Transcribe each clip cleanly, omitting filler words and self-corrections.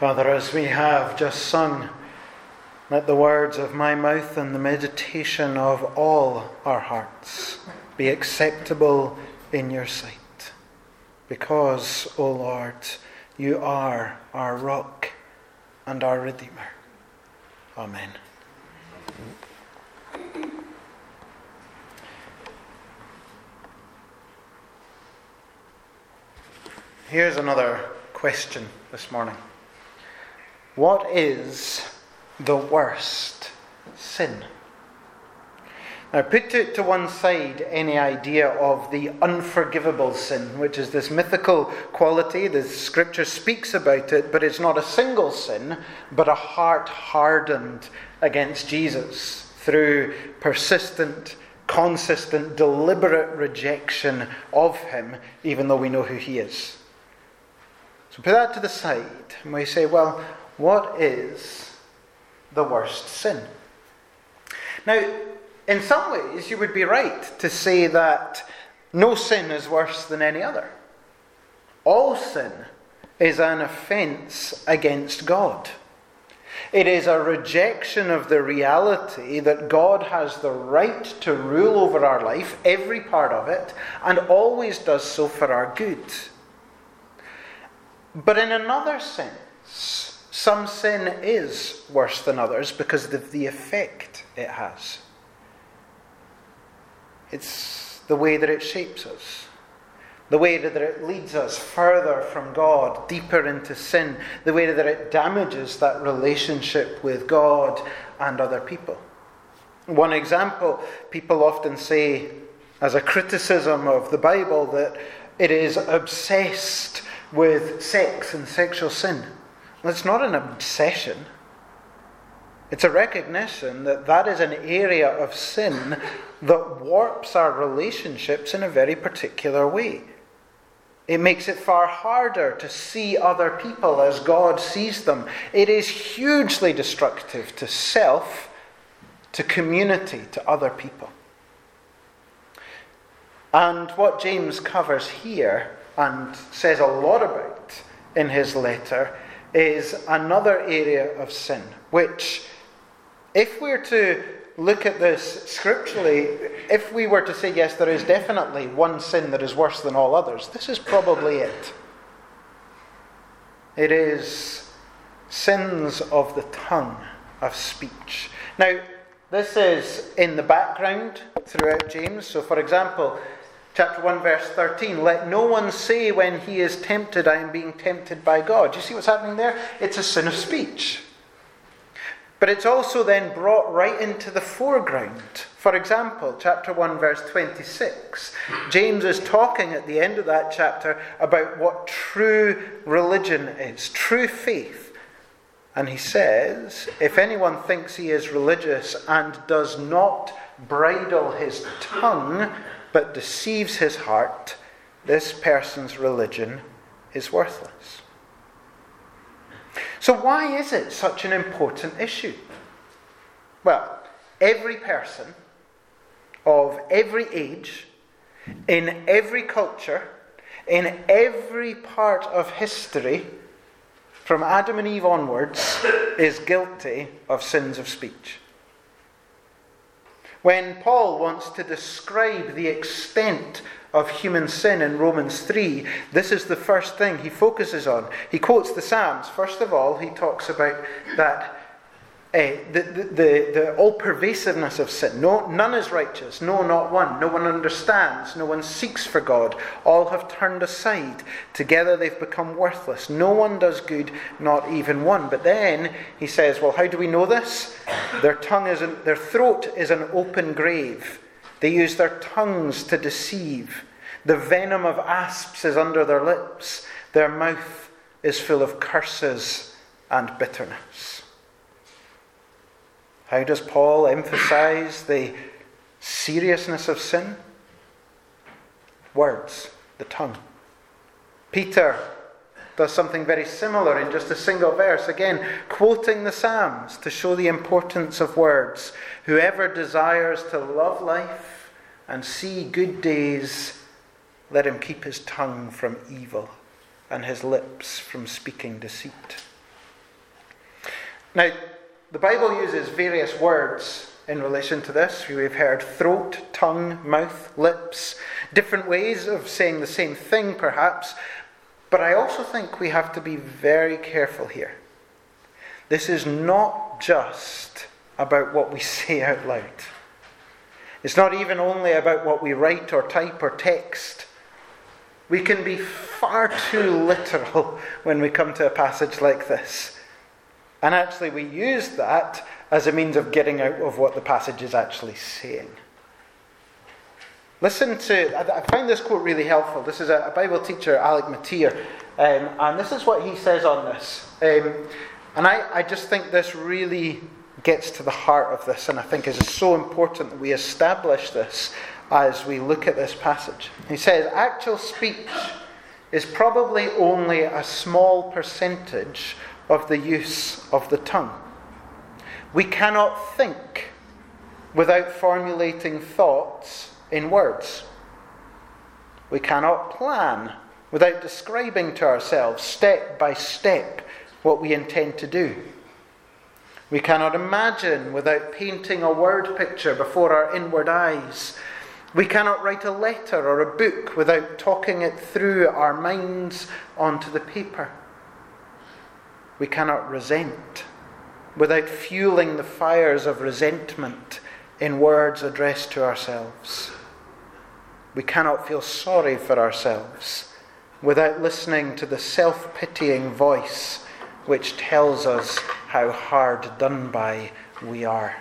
Father, as we have just sung, let the words of my mouth and the meditation of all our hearts be acceptable in your sight. Because, O Lord, you are our rock and our Redeemer. Amen. Here's another question this morning. What is the worst sin? Now, put to one side any idea of the unforgivable sin, which is this mythical quality. The Scripture speaks about it, but it's not a single sin, but a heart hardened against Jesus through persistent, consistent, deliberate rejection of him, even though we know who he is. So put that to the side, and we say, well, what is the worst sin? Now, in some ways, you would be right to say that no sin is worse than any other. All sin is an offence against God. It is a rejection of the reality that God has the right to rule over our life, every part of it, and always does so for our good. But in another sense, some sin is worse than others because of the effect it has. It's the way that it shapes us, the way that it leads us further from God, deeper into sin, the way that it damages that relationship with God and other people. One example, people often say as a criticism of the Bible that it is obsessed with sex and sexual sin. Well, it's not an obsession. It's a recognition that that is an area of sin that warps our relationships in a very particular way. It makes it far harder to see other people as God sees them. It is hugely destructive to self, to community, to other people. And what James covers here and says a lot about in his letter is another area of sin, which, if we're to look at this scripturally, if we were to say, yes, there is definitely one sin that is worse than all others, this is probably it. It is sins of the tongue, of speech. Now, this is in the background throughout James. So, for example, chapter 1, verse 13, let no one say when he is tempted, I am being tempted by God. Do you see what's happening there? It's a sin of speech. But it's also then brought right into the foreground. For example, chapter 1, verse 26, James is talking at the end of that chapter about what true religion is, true faith. And he says, if anyone thinks he is religious and does not bridle his tongue, but deceives his heart, this person's religion is worthless. So why is it such an important issue? Well, every person of every age, in every culture, in every part of history, from Adam and Eve onwards, is guilty of sins of speech. When Paul wants to describe the extent of human sin in Romans 3, this is the first thing he focuses on. He quotes the Psalms. First of all, he talks about that the all-pervasiveness of sin. No, none is righteous. No, not one. No one understands. No one seeks for God. All have turned aside. Together they've become worthless. No one does good, not even one. But then he says, well, how do we know this? Their throat is an open grave. They use their tongues to deceive. The venom of asps is under their lips. Their mouth is full of curses and bitterness. How does Paul emphasize the seriousness of sin? Words, the tongue. Peter does something very similar in just a single verse, again quoting the Psalms to show the importance of words. Whoever desires to love life and see good days, let him keep his tongue from evil and his lips from speaking deceit. Now, the Bible uses various words in relation to this. We've heard throat, tongue, mouth, lips, different ways of saying the same thing perhaps, but I also think we have to be very careful here. This is not just about what we say out loud. It's not even only about what we write or type or text. We can be far too literal when we come to a passage like this. And actually we use that as a means of getting out of what the passage is actually saying. Listen to, I find this quote really helpful. This is a Bible teacher, Alec Motyer, and this is what he says on this. And I just think this really gets to the heart of this, and I think is so important that we establish this as we look at this passage. He says, actual speech is probably only a small percentage of the use of the tongue. We cannot think without formulating thoughts in words. We cannot plan without describing to ourselves step by step what we intend to do. We cannot imagine without painting a word picture before our inward eyes. We cannot write a letter or a book without talking it through our minds onto the paper. We cannot resent without fueling the fires of resentment in words addressed to ourselves. We cannot feel sorry for ourselves without listening to the self-pitying voice which tells us how hard done by we are.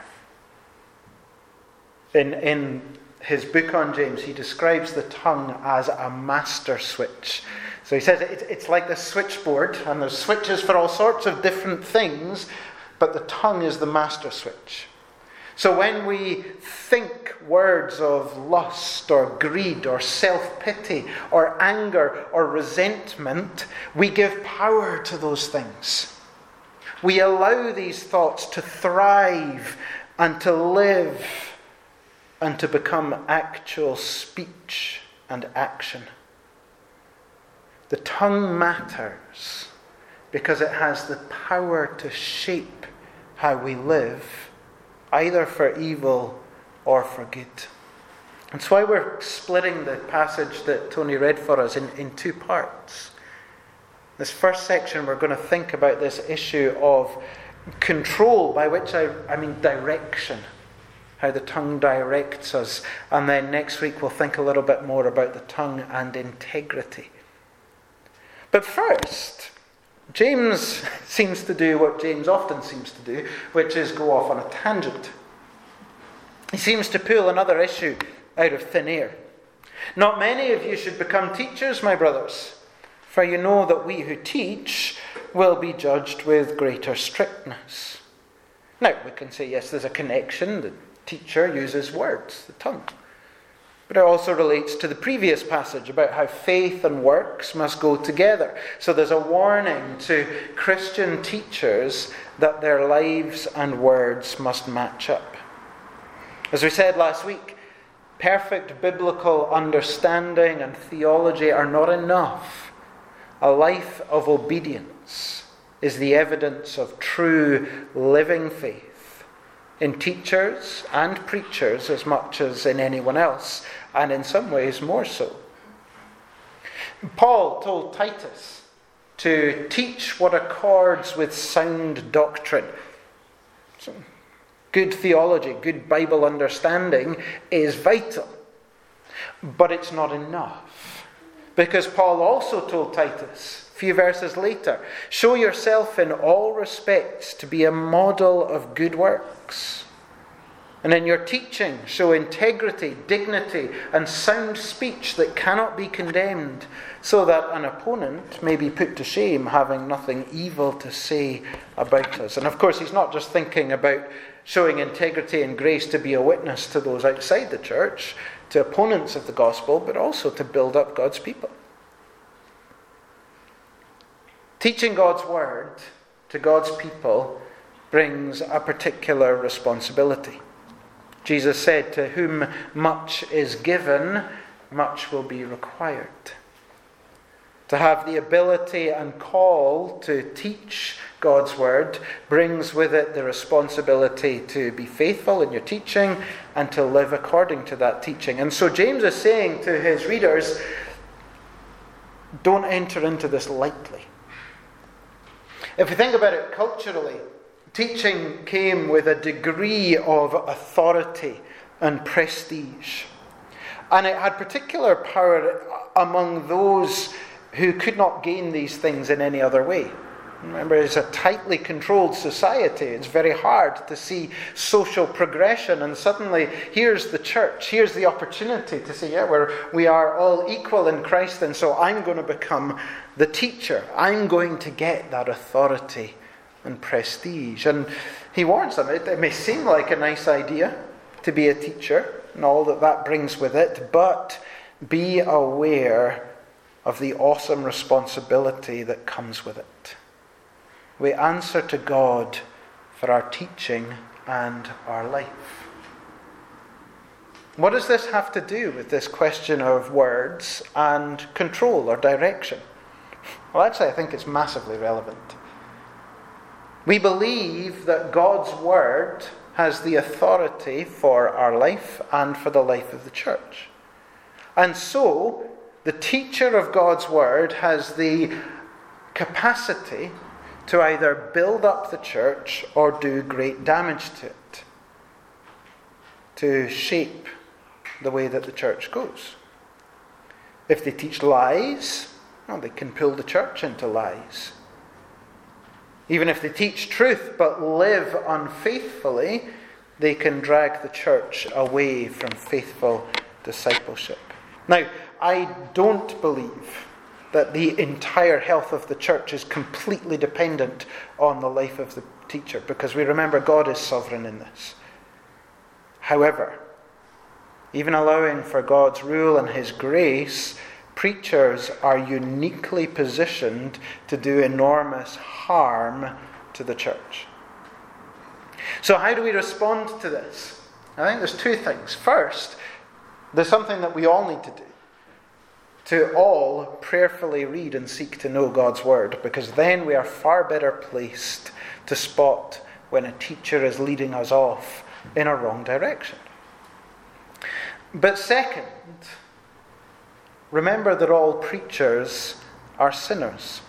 In his book on James, he describes the tongue as a master switch. So he says it's like the switchboard, and there's switches for all sorts of different things, but the tongue is the master switch. So when we think words of lust or greed or self-pity or anger or resentment, we give power to those things. We allow these thoughts to thrive and to live and to become actual speech and action. The tongue matters because it has the power to shape how we live, either for evil or for good. That's why we're splitting the passage that Tony read for us in two parts. This first section, we're going to think about this issue of control, by which I mean direction, how the tongue directs us. And then next week we'll think a little bit more about the tongue and integrity. But first, James seems to do what James often seems to do, which is go off on a tangent. He seems to pull another issue out of thin air. Not many of you should become teachers, my brothers, for you know that we who teach will be judged with greater strictness. Now, we can say, yes, there's a connection. The teacher uses words, the tongue. But it also relates to the previous passage about how faith and works must go together. So there's a warning to Christian teachers that their lives and words must match up. As we said last week, perfect biblical understanding and theology are not enough. A life of obedience is the evidence of true living faith in teachers and preachers as much as in anyone else, and in some ways more so. Paul told Titus to teach what accords with sound doctrine. So, good theology, good Bible understanding is vital, but it's not enough. Because Paul also told Titus, a few verses later, show yourself in all respects to be a model of good works. And in your teaching, show integrity, dignity, and sound speech that cannot be condemned, so that an opponent may be put to shame, having nothing evil to say about us. And of course, he's not just thinking about showing integrity and grace to be a witness to those outside the church, to opponents of the gospel, but also to build up God's people. Teaching God's word to God's people brings a particular responsibility. Jesus said, to whom much is given, much will be required. To have the ability and call to teach God's word brings with it the responsibility to be faithful in your teaching and to live according to that teaching. And so James is saying to his readers, don't enter into this lightly. If you think about it culturally, teaching came with a degree of authority and prestige. And it had particular power among those who could not gain these things in any other way. Remember, it's a tightly controlled society. It's very hard to see social progression. And suddenly, here's the church. Here's the opportunity to say, we are all equal in Christ. And so I'm going to become the teacher. I'm going to get that authority and prestige. And he warns them, it may seem like a nice idea to be a teacher and all that brings with it, but be aware of the awesome responsibility that comes with it. We answer to God for our teaching and our life. What does this have to do with this question of words and control or direction? Well, actually, I think it's massively relevant. We believe that God's word has the authority for our life and for the life of the church. And so, the teacher of God's word has the capacity to either build up the church or do great damage to it, to shape the way that the church goes. If they teach lies, they can pull the church into lies. Even if they teach truth but live unfaithfully, they can drag the church away from faithful discipleship. Now, I don't believe that the entire health of the church is completely dependent on the life of the teacher, because we remember God is sovereign in this. However, even allowing for God's rule and his grace, preachers are uniquely positioned to do enormous harm to the church. So how do we respond to this? I think there's two things. First, there's something that we all need to do. To all prayerfully read and seek to know God's word, because then we are far better placed to spot when a teacher is leading us off in a wrong direction. But second, remember that all preachers are sinners.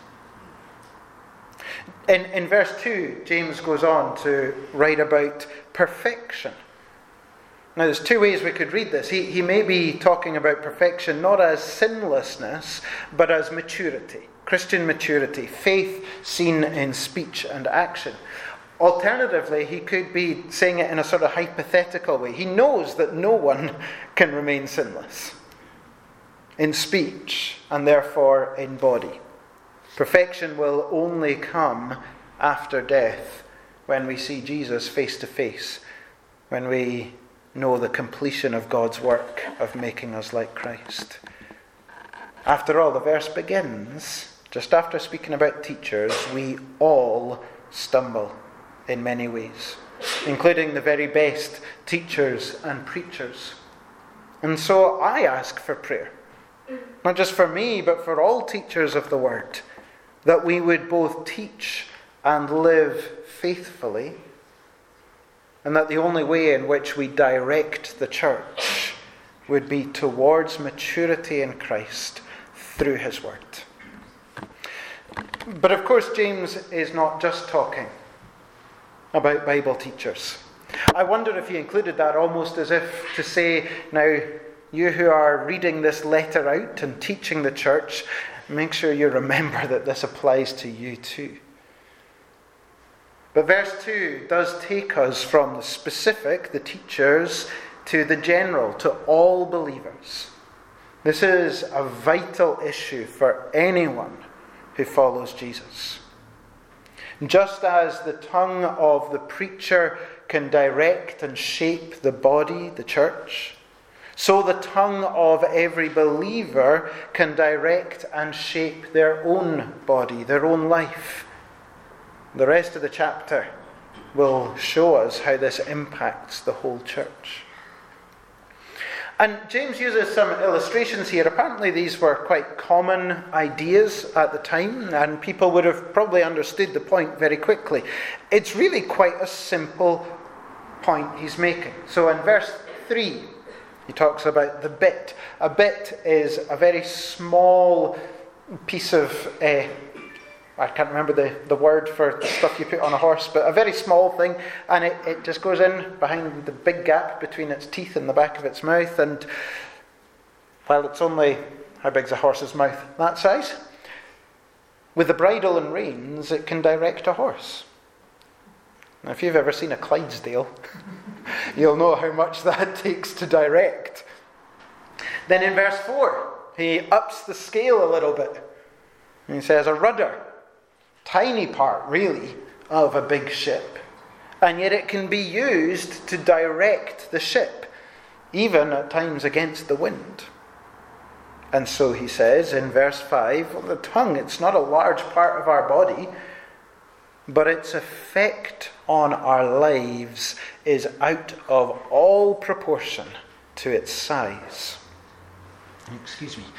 In verse 2, James goes on to write about perfection. Now, there's two ways we could read this. He may be talking about perfection not as sinlessness, but as maturity, Christian maturity, faith seen in speech and action. Alternatively, he could be saying it in a sort of hypothetical way. He knows that no one can remain sinless in speech and therefore in body. Perfection will only come after death, when we see Jesus face to face, when we know the completion of God's work of making us like Christ. After all, the verse begins, just after speaking about teachers, we all stumble in many ways, including the very best teachers and preachers. And so I ask for prayer, not just for me, but for all teachers of the word, that we would both teach and live faithfully, and that the only way in which we direct the church would be towards maturity in Christ through his word. But of course, James is not just talking about Bible teachers. I wonder if he included that almost as if to say, now, you who are reading this letter out and teaching the church, make sure you remember that this applies to you too. But verse 2 does take us from the specific, the teachers, to the general, to all believers. This is a vital issue for anyone who follows Jesus. Just as the tongue of the preacher can direct and shape the body, the church, so the tongue of every believer can direct and shape their own body, their own life. The rest of the chapter will show us how this impacts the whole church. And James uses some illustrations here. Apparently these were quite common ideas at the time, and people would have probably understood the point very quickly. It's really quite a simple point he's making. So in verse 3, he talks about the bit. A bit is a very small piece of, I can't remember the word for the stuff you put on a horse, but a very small thing, and it just goes in behind the big gap between its teeth and the back of its mouth, and while it's only, how big's a horse's mouth? That size? With the bridle and reins, it can direct a horse. Now, if you've ever seen a Clydesdale, you'll know how much that takes to direct. Then in verse 4, he ups the scale a little bit. And he says, a rudder, tiny part really of a big ship, and yet it can be used to direct the ship, even at times against the wind. And so he says in verse 5, well, the tongue, it's not a large part of our body, but its effect on our lives is out of all proportion to its size. Excuse me.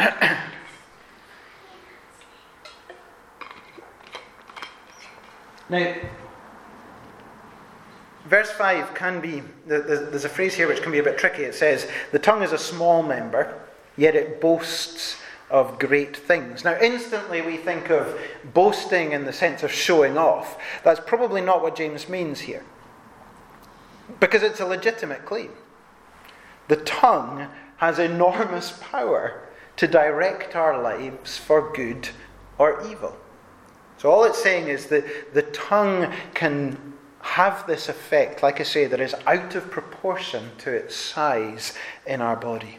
Now, verse 5 can be, there's a phrase here which can be a bit tricky. It says, the tongue is a small member, yet it boasts of great things. Now, instantly we think of boasting in the sense of showing off. That's probably not what James means here, because it's a legitimate claim. The tongue has enormous power to direct our lives for good or evil. So all it's saying is that the tongue can have this effect, like I say, that is out of proportion to its size in our body.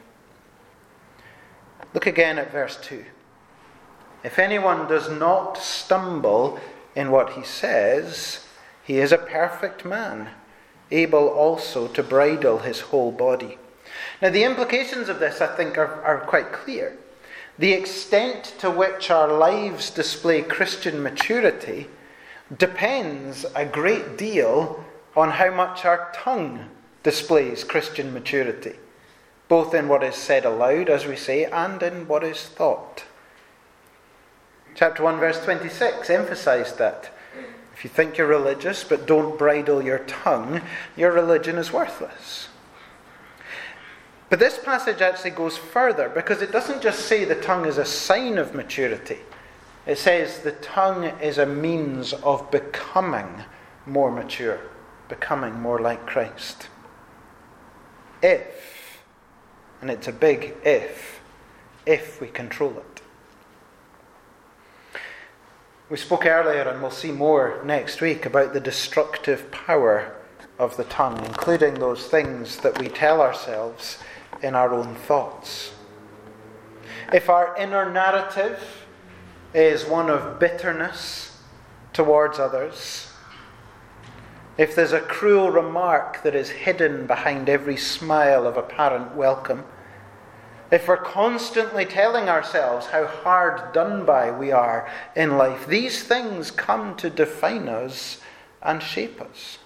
Look again at verse 2. If anyone does not stumble in what he says, he is a perfect man, able also to bridle his whole body. Now the implications of this, I think, are quite clear. The extent to which our lives display Christian maturity depends a great deal on how much our tongue displays Christian maturity, both in what is said aloud, as we say, and in what is thought. Chapter 1, verse 26 emphasized that. If you think you're religious but don't bridle your tongue, your religion is worthless. But this passage actually goes further, because it doesn't just say the tongue is a sign of maturity. It says the tongue is a means of becoming more mature, becoming more like Christ. If, and it's a big if we control it. We spoke earlier, and we'll see more next week, about the destructive power of the tongue, including those things that we tell ourselves in our own thoughts. If our inner narrative is one of bitterness towards others, if there's a cruel remark that is hidden behind every smile of apparent welcome, if we're constantly telling ourselves how hard done by we are in life, these things come to define us and shape us.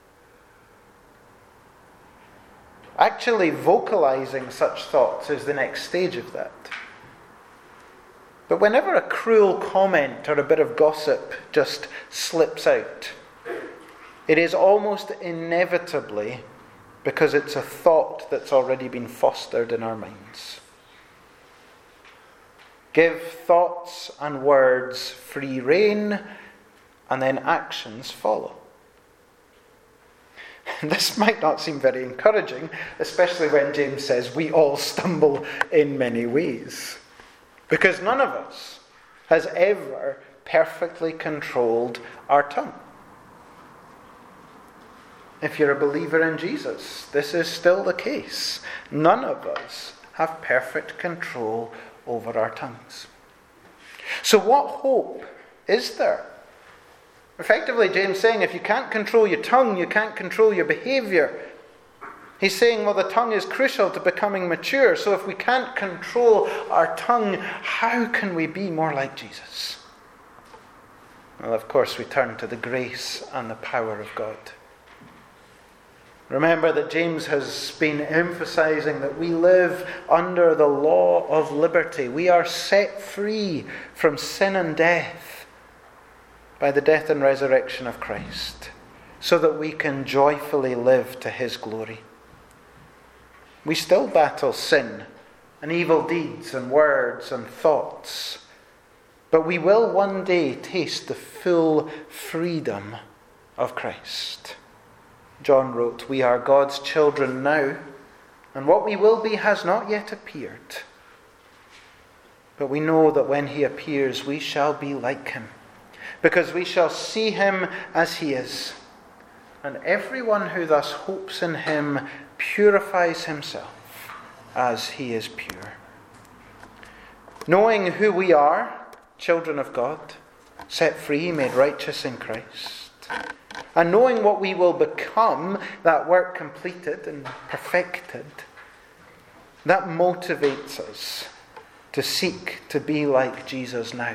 Actually, vocalizing such thoughts is the next stage of that. But whenever a cruel comment or a bit of gossip just slips out, it is almost inevitably because it's a thought that's already been fostered in our minds. Give thoughts and words free rein, and then actions follow. This might not seem very encouraging, especially when James says we all stumble in many ways. Because none of us has ever perfectly controlled our tongue. If you're a believer in Jesus, this is still the case. None of us have perfect control over our tongues. So what hope is there? Effectively, James is saying if you can't control your tongue, you can't control your behavior. He's saying, well, the tongue is crucial to becoming mature. So if we can't control our tongue, how can we be more like Jesus? Well, of course, we turn to the grace and the power of God. Remember that James has been emphasizing that we live under the law of liberty. We are set free from sin and death by the death and resurrection of Christ, so that we can joyfully live to his glory. We still battle sin and evil deeds and words and thoughts, but we will one day taste the full freedom of Christ. John wrote, "We are God's children now, and what we will be has not yet appeared. But we know that when he appears, we shall be like him, because we shall see him as he is. And everyone who thus hopes in him purifies himself as he is pure." Knowing who we are, children of God, set free, made righteous in Christ, and knowing what we will become, that work completed and perfected, that motivates us to seek to be like Jesus now.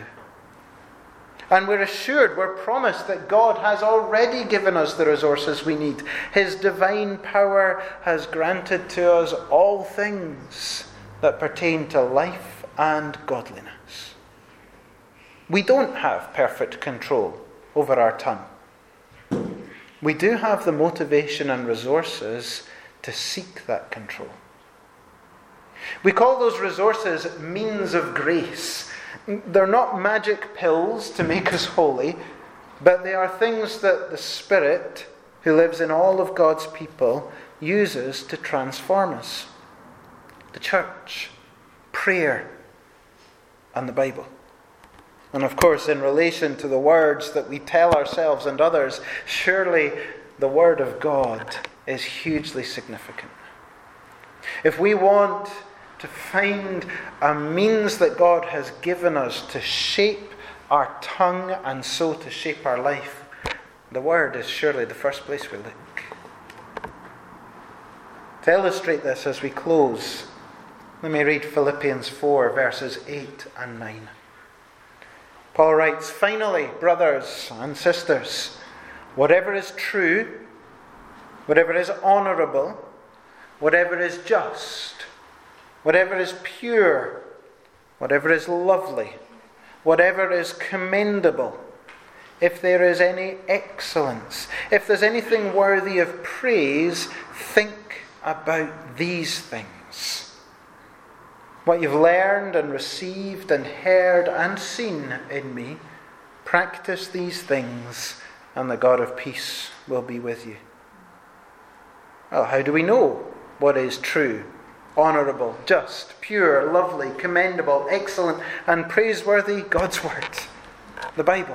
And we're assured, we're promised that God has already given us the resources we need. His divine power has granted to us all things that pertain to life and godliness. We don't have perfect control over our tongue. We do have the motivation and resources to seek that control. We call those resources means of grace. They're not magic pills to make us holy, but they are things that the Spirit, who lives in all of God's people, uses to transform us. The church, prayer, and the Bible. And of course, in relation to the words that we tell ourselves and others, surely the Word of God is hugely significant. If we want to find a means that God has given us to shape our tongue and so to shape our life, the Word is surely the first place we look. To illustrate this as we close, let me read Philippians 4, verses 8 and 9. Paul writes, "Finally, brothers and sisters, whatever is true, whatever is honorable, whatever is just, whatever is pure, whatever is lovely, whatever is commendable, if there is any excellence, if there's anything worthy of praise, think about these things. What you've learned and received and heard and seen in me, practice these things, and the God of peace will be with you." Well, how do we know what is true, honourable, just, pure, lovely, commendable, excellent, and praiseworthy? God's Word, the Bible.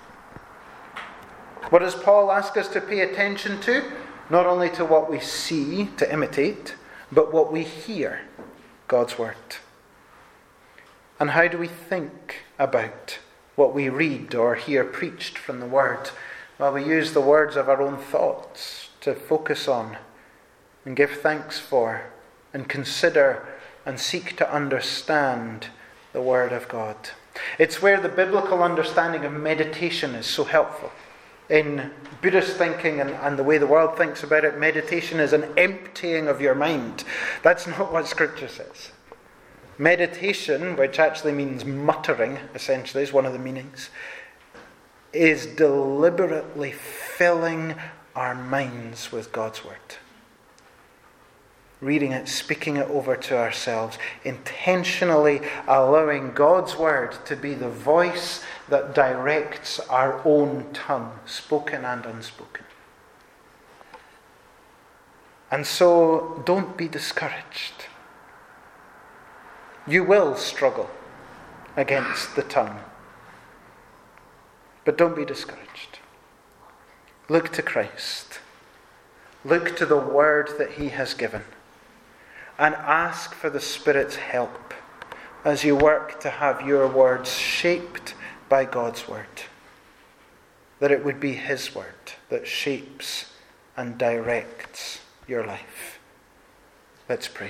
What does Paul ask us to pay attention to? Not only to what we see, to imitate, but what we hear. God's Word. And how do we think about what we read or hear preached from the Word? Well, we use the words of our own thoughts to focus on and give thanks for and consider and seek to understand the Word of God. It's where the biblical understanding of meditation is so helpful. In Buddhist thinking and the way the world thinks about it, meditation is an emptying of your mind. That's not what Scripture says. Meditation, which actually means muttering, essentially, is one of the meanings, is deliberately filling our minds with God's Word. Reading it, speaking it over to ourselves, intentionally allowing God's Word to be the voice that directs our own tongue, spoken and unspoken. And so, don't be discouraged. You will struggle against the tongue. But don't be discouraged. Look to Christ. Look to the Word that He has given. And ask for the Spirit's help as you work to have your words shaped by God's Word. That it would be His Word that shapes and directs your life. Let's pray.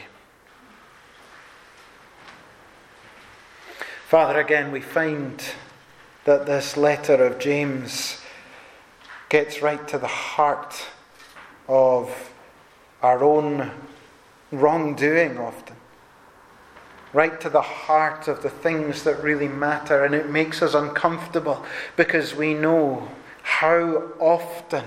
Father, again we find that this letter of James gets right to the heart of our own wrongdoing often, right to the heart of the things that really matter, and it makes us uncomfortable because we know how often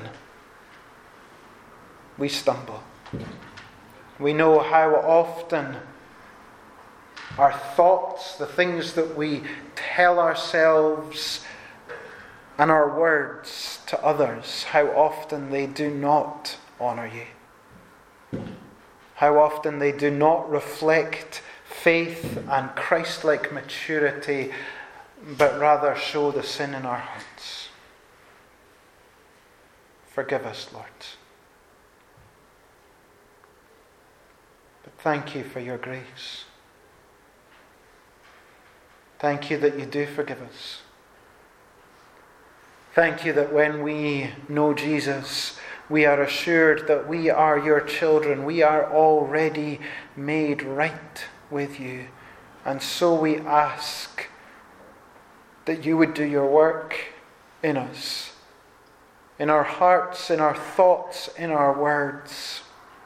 we stumble. We know how often our thoughts, the things that we tell ourselves, and our words to others, how often they do not honour you. How often they do not reflect faith and Christ-like maturity, but rather show the sin in our hearts. Forgive us, Lord. But thank you for your grace. Thank you that you do forgive us. Thank you that when we know Jesus, we are assured that we are your children. We are already made right with you. And so we ask that you would do your work in us, in our hearts, in our thoughts, in our words.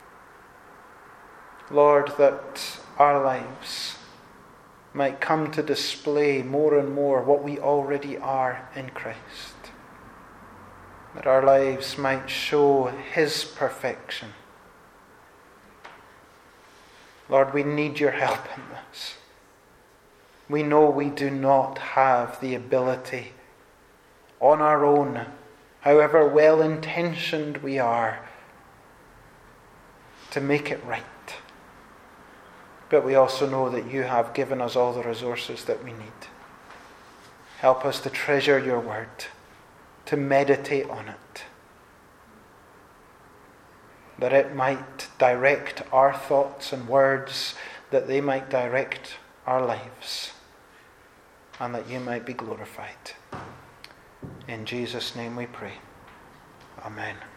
Lord, that our lives might come to display more and more what we already are in Christ. That our lives might show his perfection. Lord, we need your help in this. We know we do not have the ability on our own, however well-intentioned we are, to make it right. But we also know that you have given us all the resources that we need. Help us to treasure your word, to meditate on it, that it might direct our thoughts and words, that they might direct our lives, and that you might be glorified. In Jesus' name we pray. Amen.